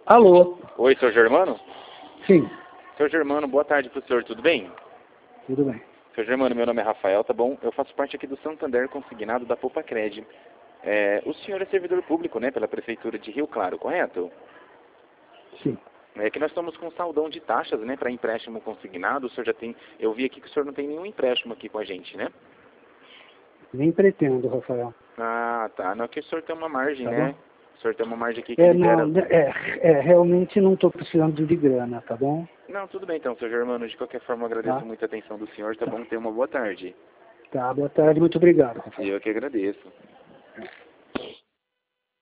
Alô? Oi, seu Germano? Sim, Seu Germano, boa tarde pro senhor, tudo bem? tudo bem. Seu Germano, meu nome é Rafael, tá bom? Eu faço parte aqui do Santander Consignado da Popacred. O senhor é servidor público, né, pela Prefeitura de Rio Claro, correto? Sim. É que nós estamos com um saldão de taxas, né, para empréstimo consignado. O senhor já tem... Eu vi aqui que o senhor não tem nenhum empréstimo aqui com a gente, né? Nem pretendo, Rafael. Ah, tá. Não, que o senhor tem uma margem, Tá né? bom? O senhor tem uma margem aqui que libera... Não, realmente não estou precisando de grana, tá bom? Não, tudo bem então, seu Germano. De qualquer forma, eu agradeço Tá? muito a atenção do senhor, tá Tá. bom? Tenha uma boa tarde. Tá, boa tarde, muito obrigado, E Rafael. eu que agradeço.